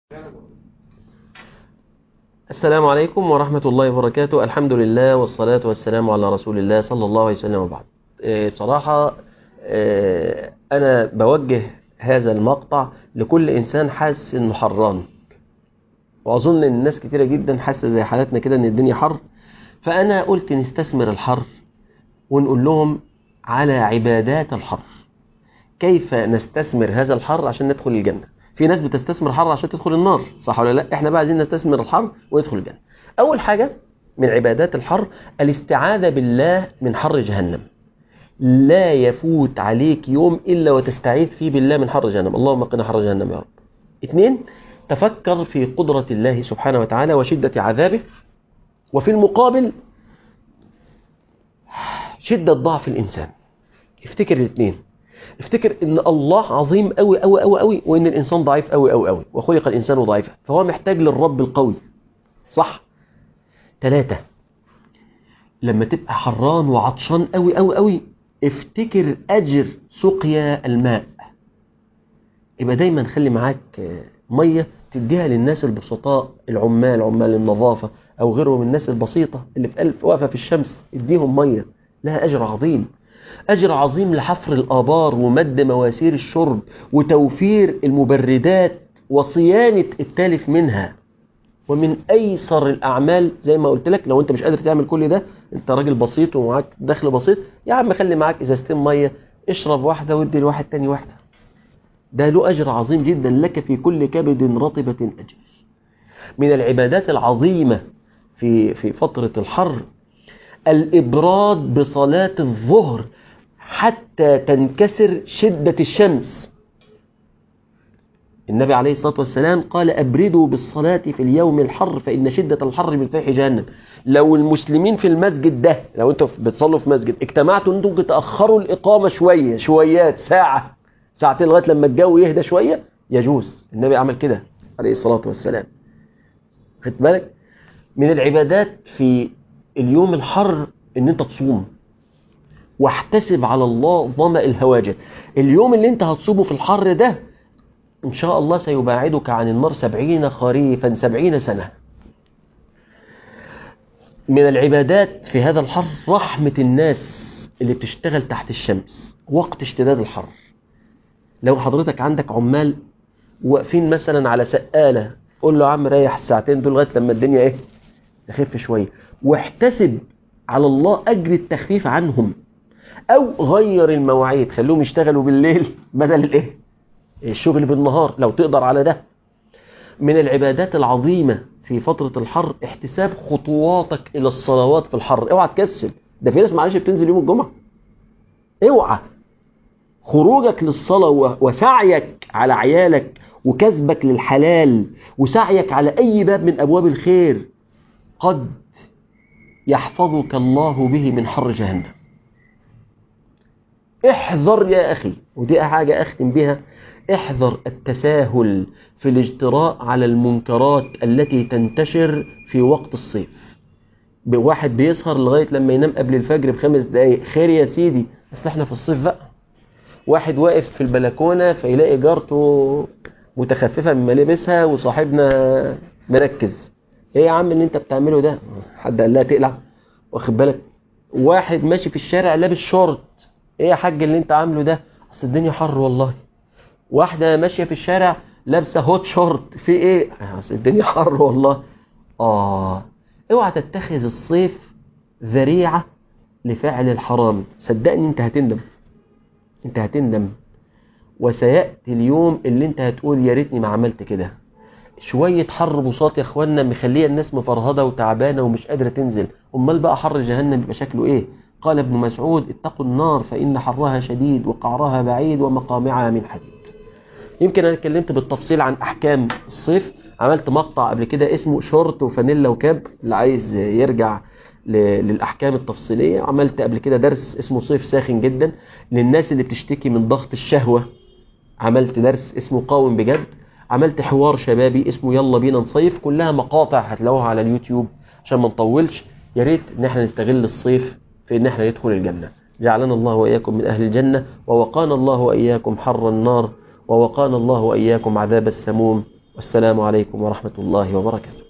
السلام عليكم ورحمة الله وبركاته. الحمد لله والصلاة والسلام على رسول الله صلى الله عليه وسلم وبعد. بصراحة أنا بوجه هذا المقطع لكل إنسان حاسس إنه حران، وأظن إن الناس كتيرة جدا حاسة زي حالتنا كده إن الدنيا حر. فأنا قلت نستثمر الحر ونقول لهم على عبادات الحر، كيف نستثمر هذا الحر عشان ندخل الجنة. في ناس بتستثمر الحر عشان تدخل النار، صح ولا لا؟ احنا بقى عايزين نستثمر الحر وندخل الجنة. اول حاجة من عبادات الحر الاستعاذة بالله من حر جهنم. لا يفوت عليك يوم الا وتستعيذ فيه بالله من حر جهنم، اللهم قنا حر جهنم يا رب. 2، تفكر في قدرة الله سبحانه وتعالى وشدة عذابه، وفي المقابل شدة ضعف الانسان. افتكر الاثنين، افتكر ان الله عظيم قوي قوي قوي قوي، وان الانسان ضعيف قوي قوي قوي، وخلق الانسان ضعيفا، فهو محتاج للرب القوي، صح؟ 3، لما تبقى حران وعطشان قوي قوي قوي افتكر اجر سقيا الماء. يبقى دايما خلي معاك ميه تديها للناس البسطاء، عمال النظافه او غيرهم من الناس البسيطه اللي في ألف واقفه في الشمس، اديهم ميه، لها اجر عظيم. أجر عظيم لحفر الآبار ومد مواسير الشرب وتوفير المبردات وصيانة التالف منها. ومن أيسر الأعمال زي ما قلت لك، لو أنت مش قادر تعمل كل ده، أنت راجل بسيط ومعاك دخل بسيط، يا عم خلي معاك إزازتين مية، اشرب واحدة وادي لواحد تاني واحدة. ده له أجر عظيم جدا، لك في كل كبد رطبة أجر. من العبادات العظيمة في فترة الحر الإبراد بصلاة الظهر حتى تنكسر شدة الشمس. النبي عليه الصلاة والسلام قال أبردوا بالصلاة في اليوم الحر فإن شدة الحر من فيح جهنم. لو المسلمين في المسجد ده، لو انتوا بتصلوا في مسجد، اجتمعتوا انتوا تأخروا الإقامة شويات، ساعتين لغاية لما الجو يهدى شوية، يجوز. النبي عمل كده عليه الصلاة والسلام. خدت بالك؟ من العبادات في اليوم الحر ان انت تصوم، واحتسب على الله ظمأ الهواجر. اليوم اللي انت هتصومه في الحر ده ان شاء الله سيباعدك عن النار 70 خريفا، 70 سنة. من العبادات في هذا الحر رحمة الناس اللي بتشتغل تحت الشمس وقت اشتداد الحر. لو حضرتك عندك عمال واقفين مثلا على سقالة، قول له يا عم ريح الساعتين دول لغاية لما الدنيا تخف شوية، واحتسب على الله أجر التخفيف عنهم، أو غير المواعيد، خلوهم يشتغلوا بالليل بدل الشغل بالنهار لو تقدر على ده. من العبادات العظيمة في فترة الحر احتساب خطواتك إلى الصلوات في الحر. اوعى تكسل، ده في ناس معلش بتنزل يوم الجمعة. اوعى، خروجك للصلاة وسعيك على عيالك وكسبك للحلال وسعيك على أي باب من أبواب الخير قد يحفظك الله به من حر جهنم. احذر يا أخي، ودي حاجة أختم بها، احذر التساهل في الاجتراء على المنكرات التي تنتشر في وقت الصيف. واحد بيسهر لغاية لما ينام قبل الفجر ب5 دقايق، خير يا سيدي، بس احنا في الصيف بقى. واحد واقف في البلكونة فيلاقي جارته متخففة من ملابسها وصاحبنا مركز. ايه يا عم اللي انت بتعمله ده؟ حد قال لها تقلع؟ واخد بالك؟ واحد ماشي في الشارع لابس شورت، ايه يا حاج اللي انت عامله ده؟ اصل الدنيا حر والله. واحدة ماشية في الشارع لابسة هوت شورت، في ايه؟ اصل الدنيا حر والله. اوعى تتخذ الصيف ذريعة لفعل الحرام، صدقني انت هتندم، وسيأتي اليوم اللي انت هتقول يا ريتني ما عملت كده. شوية حر بساط يا اخوانا مخليه الناس مفرهدة وتعبانة ومش قادرة تنزل، امال بقى حر جهنم يبقى شكله ايه؟ قال ابن مسعود اتقوا النار فإن حرها شديد وقعرها بعيد ومقامعها من حديد. يمكن انا اتكلمت بالتفصيل عن احكام الصيف، عملت مقطع قبل كده اسمه شورت وفانيلا وكاب، اللي عايز يرجع للاحكام التفصيلية. عملت قبل كده درس اسمه صيف ساخن جدا للناس اللي بتشتكي من ضغط الشهوة، عملت درس اسمه قاوم بجد، عملت حوار شبابي اسمه يلا بينا نصيف. كلها مقاطع هتلاقوها على اليوتيوب عشان ما نطولش. يا ريت ان احنا نستغل الصيف في ان احنا ندخل الجنة. جعلنا الله وإياكم من أهل الجنة، ووقانا الله وإياكم حر النار، ووقانا الله وإياكم عذاب السموم. والسلام عليكم ورحمة الله وبركاته.